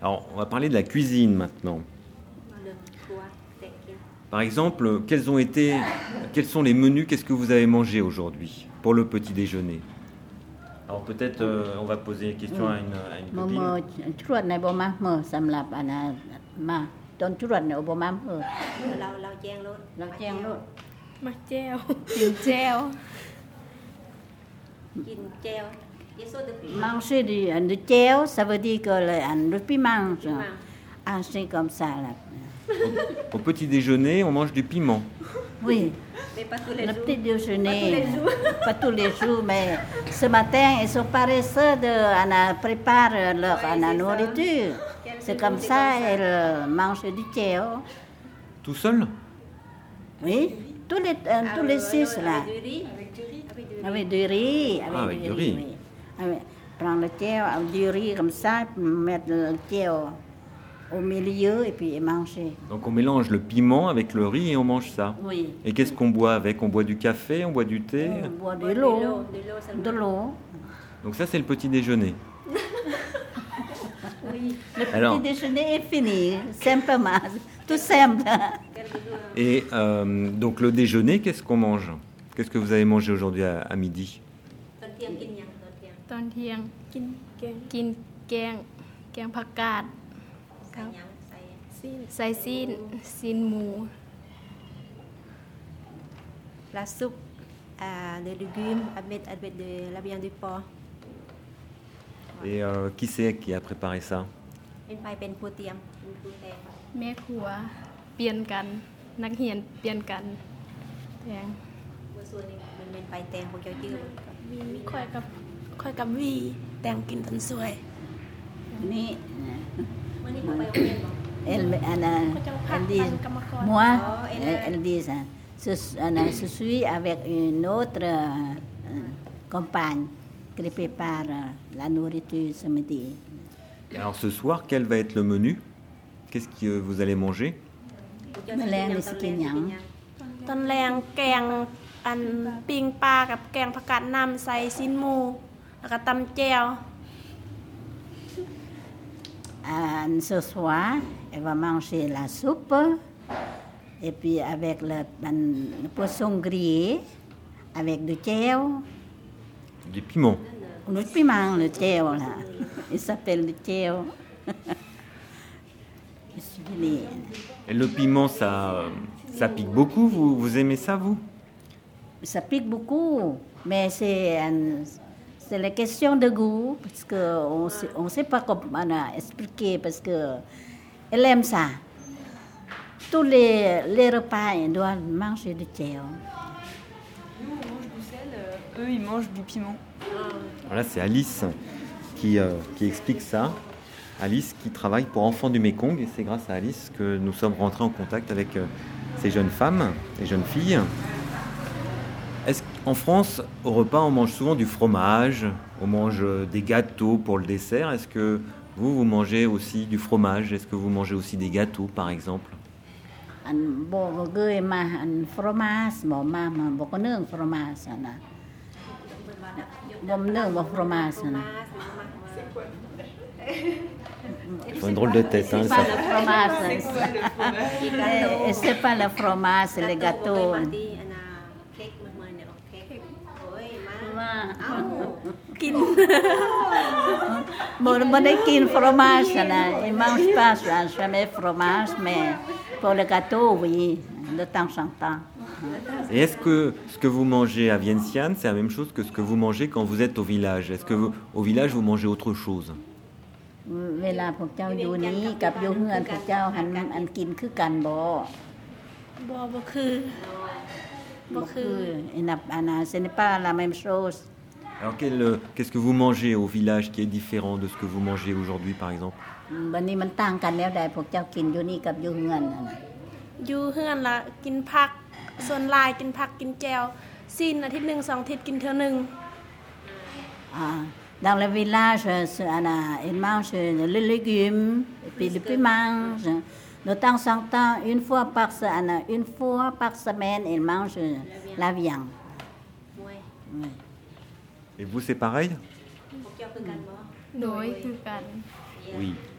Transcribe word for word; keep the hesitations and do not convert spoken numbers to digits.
Alors, on va parler de la cuisine maintenant. Par exemple, quels ont été, quels sont les menus, qu'est-ce que vous avez mangé aujourd'hui pour le petit déjeuner? Alors peut-être euh, on va poser une question à une, à une មើល copine. មើលជ្រក់នៅបងម៉ាស់មើលសម្រាប់អាណាម៉ាស់តនជ្រក់នៅបងម៉ាស់មើលเราเราแจ้งรถเราแจ้งរត់มาแจวกินแจวกินแจวเยโซเดปิ manger du du chèo ça veut dire que le un du piment Piment. ah c'est comme ça là Au petit déjeuner, on mange du piment. oui ไม่ปัตตุเล le จู petit déjeuner Pas tous les jours. pas tous les jours mais ce matin ils sont paresseux de ana prépare leur Ouais, ana c'est ça. nourriture Quelques c'est jours, comme c'est ça comme ça. ils euh, mangent du chèo Tout seul? oui tous les euh, tous les six là avec du riz avec du riz avec du riz Ah, avec du riz. oui. Avec, prendre le chèo avec du riz comme ça mettre le chèo au milieu et puis manger Donc on mélange le piment avec le riz et on mange ça. oui Et qu'est-ce qu'on boit avec? On boit du café, on boit du thé. on boit de de l'eau l'eau de l'eau seulement. de l'eau Donc ça c'est le petit déjeuner. Oui, le petit Alors. déjeuner est fini simplement tout simple quelques jours. Et euh, donc le déjeuner, qu'est-ce qu'on mange? Qu'est-ce que vous avez mangé aujourd'hui à, à midi? ตอนเที่ยงกินยังตอนเที่ยงตอนเที่ยงกินแกงกินแกงแกงผักกาดใส่ยังใส่ซีนใส่ซีนซีนหมู la soupe à des légumes avec avec de la viande du porc Et euh, qui c'est qui a préparé ça? เป็นไปเป็นผู้เตรียมเป็นผู้แต่งแม่ครัวเปลี่ยนกัน นักเรียนเปลี่ยนกันแตงผู้ส่วนนี้มันเป็นไปแต่งพวกเจ้าจื้อวีค่อยกับค่อยกับวีแต่งกินตันสวยนี่เมื่อนี้ผมไปโรงเรียนบอก elle ana Kau elle dit jangan pakai kau. moi Oh, elle elle, a- elle dit ça je, ana, je suis avec une autre euh, compagne qui prépare euh, la nourriture ce midi Et alors ce soir, quel va être le menu? Qu'est-ce que vous allez manger? พวกเจ้าสิกินยังตอนแรกสิกินยังตอนแรงแกงอันปิ้งปลากับแกงผักกาดน้ำใส่ซีนหมูแล้วก็ตำแจว Ah, ce soir, elle va manger la soupe et puis avec le, le poisson grillé, avec du chèo, Du piment. le piment, le chèo là. Il s'appelle le chèo. Et le piment, ça, euh, ça pique beaucoup. Vous, vous aimez ça, vous? Ça pique beaucoup, mais c'est un- c'est la question de goût, parce qu'on ne sait, on sait pas comment expliquer, parce qu'elle aime ça. Tous les, les repas, ils doivent manger du chèo. Nous, on mange du sel, euh, eux, ils mangent du piment. Voilà, c'est Alice qui, euh, qui explique ça. Alice qui travaille pour Enfants du Mékong, et c'est grâce à Alice que nous sommes rentrés en contact avec euh, ces jeunes femmes, ces jeunes filles. Est-ce qu'en France, au repas, on mange souvent du fromage, on mange euh, des gâteaux pour le dessert. Est-ce que vous, vous mangez aussi du fromage? Est-ce que vous mangez aussi des gâteaux, par exemple? Anh bộ có gửi mà anh fromage bỏ mà mà bộ có nướng fromage à nè bộ nướng bộ fromage à nè Ils font une drôle de tête, hein, c'est ça. pas le fromage C'est quoi le fromage? et c'est pas le fromage c'est le gâteau มาที่อันน่ะเค้กมันมาเนี่ยเค้กโอ้ยมา mà เอ้ากิน bộ bộ đấy kin fromage à nè il mange pas jamais fromage mais pour le gâteau oui de temps en temps Et est-ce que ce que vous mangez à Vientiane, c'est la même chose que ce que vous mangez quand vous êtes au village? Est-ce que vous, au village, vous mangez autre chose? เวลาพวกเจ้าอยู่นี้กับอยู่เฮือนพวกเจ้าหันอันกินคือกันบ่บอบ่คือบ่คืออันนั้นอันนั้น ce n'est pas la même chose Alors, quel, euh, qu'est-ce que vous mangez au village qui est différent de ce que vous mangez aujourd'hui, par exemple? วันนี้มันต่างกันแล้วใดพวกเจ้ากินอยู่นี่กับอยู่เฮือนนั่นน่ะอยู่เฮือนละกินผักส่วนหลายกินผักกินแจวซีนอาทิตย์หนึ่งสองอาทิตย์กินเท่านึง Ah, dans le village, c'est- on a- ils mangent les légumes et puis le piment. De temps en temps, une fois par, se- on a- une fois par semaine, ils mangent la viande. มวย Oui. Et vous, c'est pareil? พวกเจ้าคือกันบ่โดยคือกัน Oui.